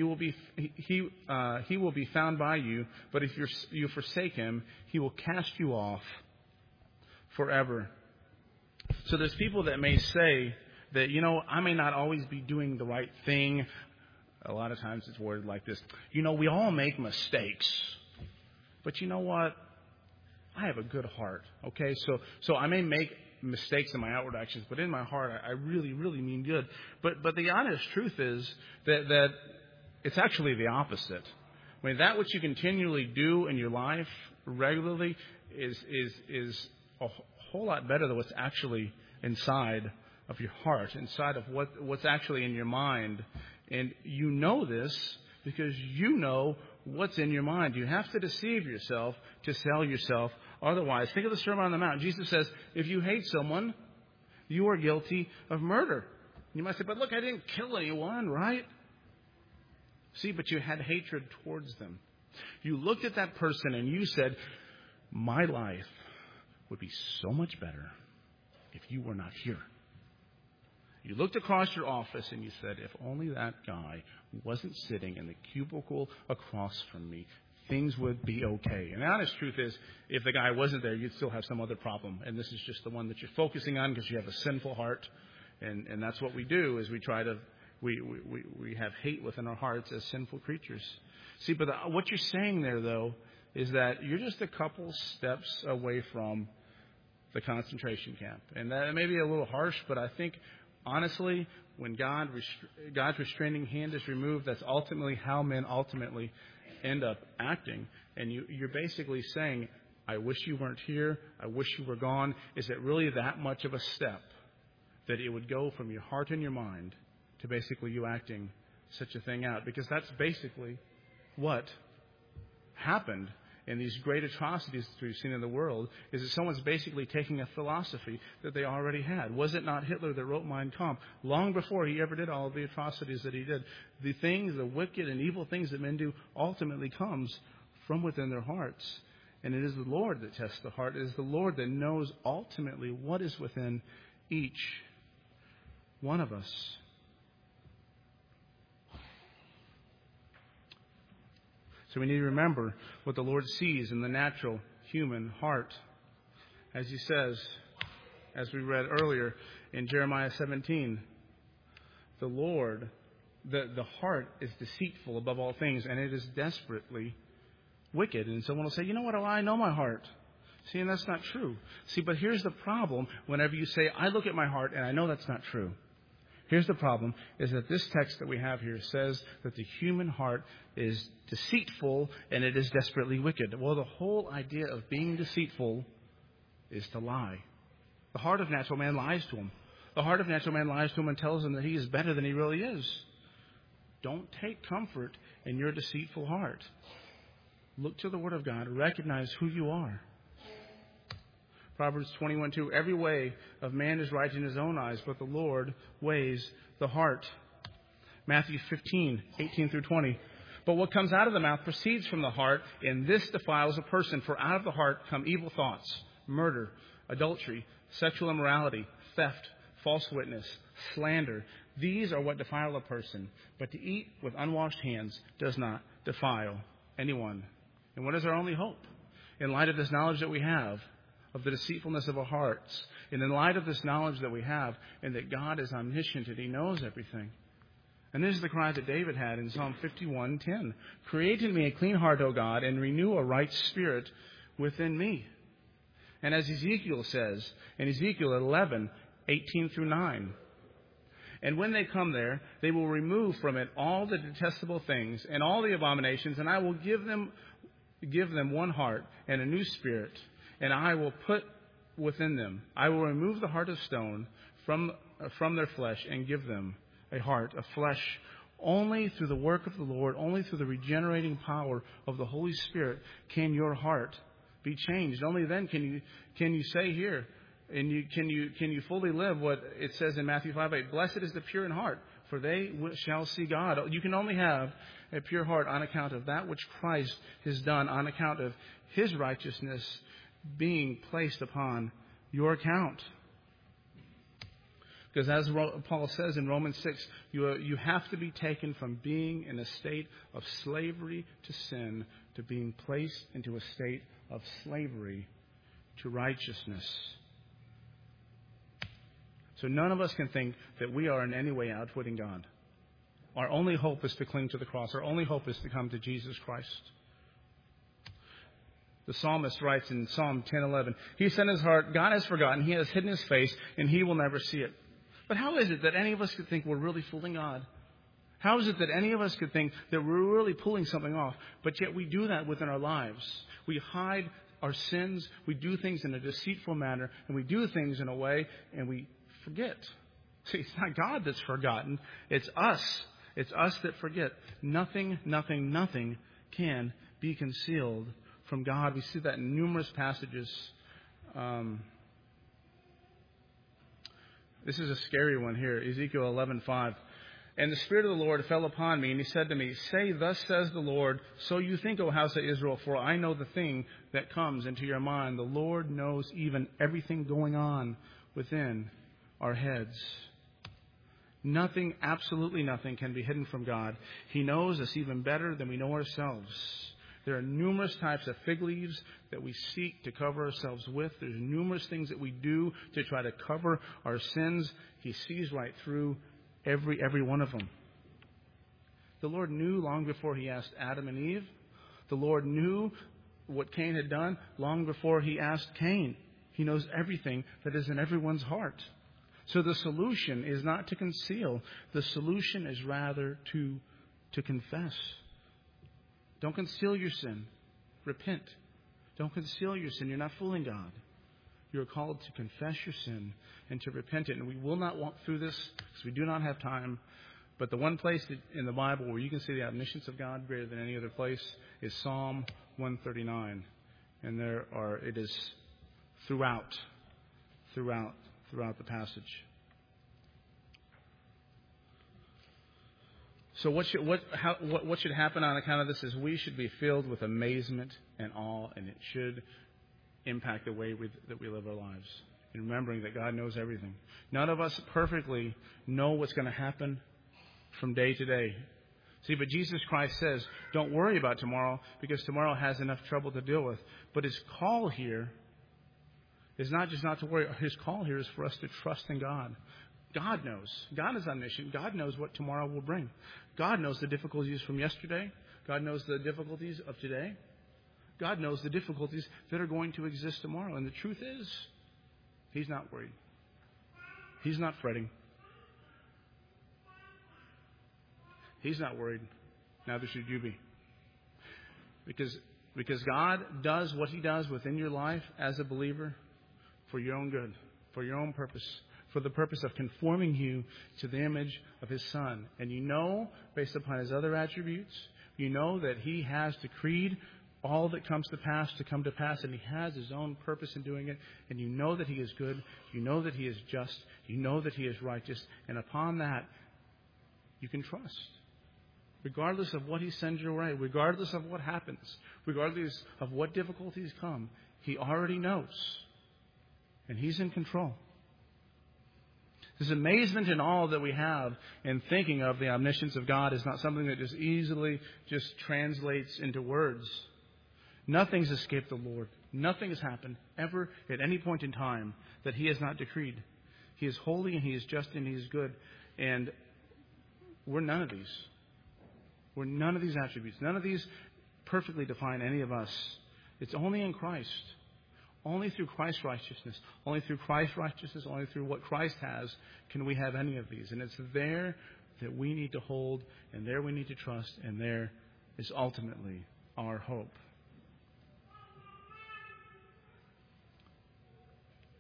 he will be found by you. But if you forsake him, he will cast you off forever. So there's people that may say that, I may not always be doing the right thing. A lot of times it's worded like this. We all make mistakes. But you know what? I have a good heart. Okay, so I may make mistakes in my outward actions, but in my heart, I really, really mean good. But the honest truth is that it's actually the opposite. I mean, that which you continually do in your life regularly is a whole lot better than what's actually inside of your heart, inside of what's actually in your mind. And you know this because you know what's in your mind. You have to deceive yourself to sell yourself otherwise. Think of the Sermon on the Mount. Jesus says, if you hate someone, you are guilty of murder. You might say, but look, I didn't kill anyone, right? See, but you had hatred towards them. You looked at that person and you said, my life would be so much better if you were not here. You looked across your office and you said, if only that guy wasn't sitting in the cubicle across from me, things would be okay. And the honest truth is, if the guy wasn't there, you'd still have some other problem. And this is just the one that you're focusing on because you have a sinful heart. And that's what we do, is we try to, we have hate within our hearts as sinful creatures. See, but what you're saying there, though, is that you're just a couple steps away from the concentration camp. And that may be a little harsh, but I think, honestly, when God's restraining hand is removed, that's ultimately how men ultimately end up acting. And you're basically saying, I wish you weren't here. I wish you were gone. Is it really that much of a step that it would go from your heart and your mind to basically you acting such a thing out? Because that's basically what happened in these great atrocities that we've seen in the world, is that someone's basically taking a philosophy that they already had. Was it not Hitler that wrote Mein Kampf long before he ever did all of the atrocities that he did? The things, the wicked and evil things that men do ultimately comes from within their hearts. And it is the Lord that tests the heart. It is the Lord that knows ultimately what is within each one of us. So we need to remember what the Lord sees in the natural human heart. As he says, as we read earlier in Jeremiah 17, the Lord, the heart is deceitful above all things, and it is desperately wicked. And someone will say, you know what, I know my heart. See, and that's not true. See, but here's the problem whenever you say, I look at my heart and I know that's not true. Here's the problem, is that this text that we have here says that the human heart is deceitful and it is desperately wicked. Well, the whole idea of being deceitful is to lie. The heart of natural man lies to him. The heart of natural man lies to him and tells him that he is better than he really is. Don't take comfort in your deceitful heart. Look to the Word of God. Recognize who you are. Proverbs 21:2, every way of man is right in his own eyes, but the Lord weighs the heart. Matthew 15:18-20, but what comes out of the mouth proceeds from the heart, and this defiles a person. For out of the heart come evil thoughts, murder, adultery, sexual immorality, theft, false witness, slander. These are what defile a person. But to eat with unwashed hands does not defile anyone. And what is our only hope? In light of this knowledge that we have of the deceitfulness of our hearts, and in light of this knowledge that we have, and that God is omniscient and He knows everything. And this is the cry that David had in Psalm 51:10. Create in me a clean heart, O God, and renew a right spirit within me. And as Ezekiel says in Ezekiel 11:18-9, and when they come there, they will remove from it all the detestable things and all the abominations, and I will give them one heart and a new spirit. And I will put within them. I will remove the heart of stone from their flesh and give them a heart of flesh. Only through the work of the Lord, only through the regenerating power of the Holy Spirit can your heart be changed. Only then can you say here, and can you fully live what it says in Matthew 5:8, blessed is the pure in heart, for they shall see God. You can only have a pure heart on account of that which Christ has done, on account of His righteousness being placed upon your account. Because as Paul says in Romans 6, you have to be taken from being in a state of slavery to sin to being placed into a state of slavery to righteousness. So none of us can think that we are in any way outwitting God. Our only hope is to cling to the cross. Our only hope is to come to Jesus Christ. The psalmist writes in Psalm 10:11, He set his heart, God has forgotten, He has hidden His face, and He will never see it. But how is it that any of us could think we're really fooling God? How is it that any of us could think that we're really pulling something off, but yet we do that within our lives? We hide our sins, we do things in a deceitful manner, and we do things in a way, and we forget. See, it's not God that's forgotten. It's us. It's us that forget. Nothing can be concealed from God. We see that in numerous passages. This is a scary one here. Ezekiel 11:5. And the Spirit of the Lord fell upon me, and He said to me, Say, thus says the Lord, so you think, O house of Israel, for I know the thing that comes into your mind. The Lord knows even everything going on within our heads. Nothing, absolutely nothing, can be hidden from God. He knows us even better than we know ourselves. There are numerous types of fig leaves that we seek to cover ourselves with. There's numerous things that we do to try to cover our sins. He sees right through every one of them. The Lord knew long before He asked Adam and Eve. The Lord knew what Cain had done long before He asked Cain. He knows everything that is in everyone's heart. So the solution is not to conceal. The solution is rather to confess. Don't conceal your sin. Repent. Don't conceal your sin. You're not fooling God. You're called to confess your sin and to repent it. And we will not walk through this because we do not have time. But the one place in the Bible where you can see the omniscience of God greater than any other place is Psalm 139. And it is throughout the passage. So what should happen on account of this is we should be filled with amazement and awe, and it should impact the way that we live our lives. And remembering that God knows everything. None of us perfectly know what's going to happen from day to day. See, but Jesus Christ says, don't worry about tomorrow because tomorrow has enough trouble to deal with. But His call here is not just not to worry. His call here is for us to trust in God. God knows. God is omniscient. God knows what tomorrow will bring. God knows the difficulties from yesterday. God knows the difficulties of today. God knows the difficulties that are going to exist tomorrow. And the truth is, He's not worried. He's not fretting. He's not worried. Neither should you be. Because God does what He does within your life as a believer for your own good, for your own purpose, for the purpose of conforming you to the image of His Son. And you know, based upon His other attributes, you know that He has decreed all that comes to pass to come to pass, and He has His own purpose in doing it. And you know that He is good. You know that He is just. You know that He is righteous. And upon that, you can trust. Regardless of what He sends your way, regardless of what happens, regardless of what difficulties come, He already knows. And He's in control. This amazement in all that we have in thinking of the omniscience of God is not something that just easily just translates into words. Nothing's escaped the Lord. Nothing has happened ever at any point in time that He has not decreed. He is holy and He is just and He is good. And we're none of these. We're none of these attributes. None of these perfectly define any of us. It's only in Christ. Only through Christ's righteousness. Only through Christ's righteousness. Only through what Christ has can we have any of these. And it's there that we need to hold. And there we need to trust. And there is ultimately our hope.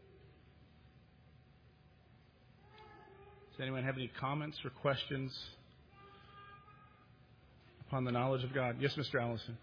Does anyone have any comments or questions upon the knowledge of God? Yes, Mr. Allison.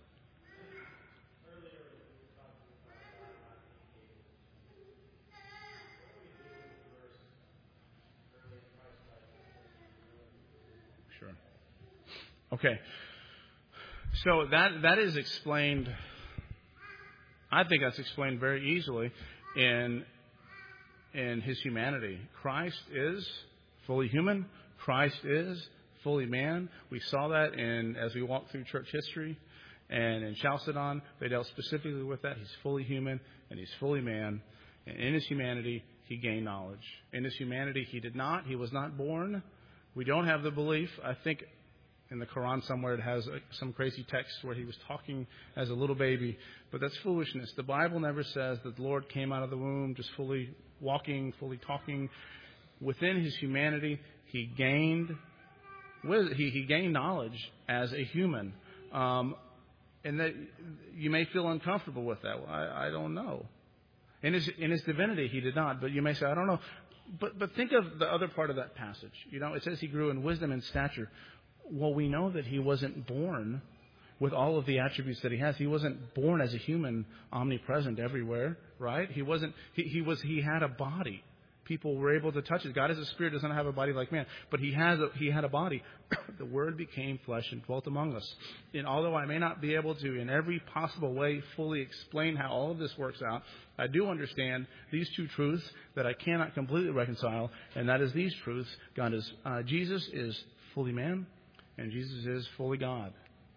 Sure. Okay. So that is explained, I think that's explained very easily in his humanity. Christ is fully human. Christ is fully man. We saw that as we walked through church history. And in Chalcedon, they dealt specifically with that. He's fully human and he's fully man. And in his humanity, he gained knowledge. In his humanity, he did not. He was not born. We don't have the belief. I think in the Quran somewhere it has some crazy text where he was talking as a little baby. But that's foolishness. The Bible never says that the Lord came out of the womb just fully walking, fully talking. Within his humanity, he gained knowledge as a human. And that you may feel uncomfortable with that. I don't know. In his divinity, he did not. But you may say, I don't know. But think of the other part of that passage. It says he grew in wisdom and stature. Well, we know that he wasn't born with all of the attributes that he has. He wasn't born as a human, omnipresent everywhere, right? He had a body. People were able to touch it. God as a spirit does not have a body like man, but he had a body. The Word became flesh and dwelt among us. And although I may not be able to, in every possible way, fully explain how all of this works out, I do understand these two truths that I cannot completely reconcile, and that is these truths. Jesus is fully man, and Jesus is fully God.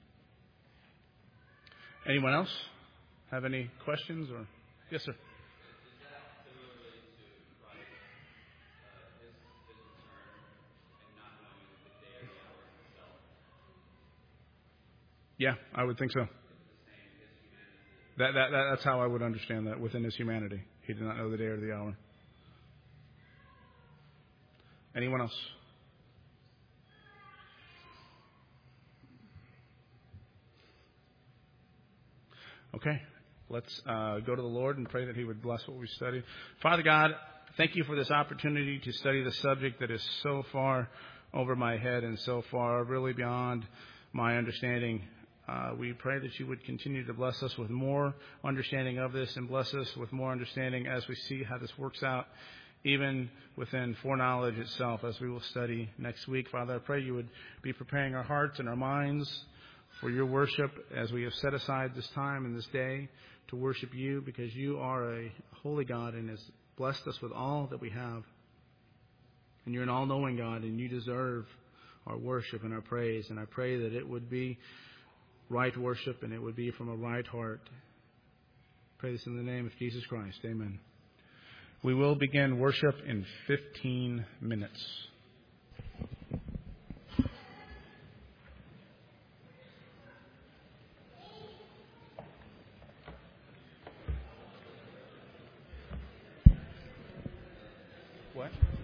Anyone else have any questions? Or yes, sir. Yeah, I would think so. That's how I would understand that within his humanity. He did not know the day or the hour. Anyone else? Okay, let's go to the Lord and pray that he would bless what we studied. Father God, thank you for this opportunity to study the subject that is so far over my head and so far really beyond my understanding. We pray that you would continue to bless us with more understanding of this and bless us with more understanding as we see how this works out, even within foreknowledge itself as we will study next week. Father, I pray you would be preparing our hearts and our minds for your worship as we have set aside this time and this day to worship you, because you are a holy God and has blessed us with all that we have. And you're an all-knowing God, and you deserve our worship and our praise. And I pray that it would be right worship and it would be from a right heart. Pray this in the name of Jesus Christ. Amen. We will begin worship in 15 minutes. What?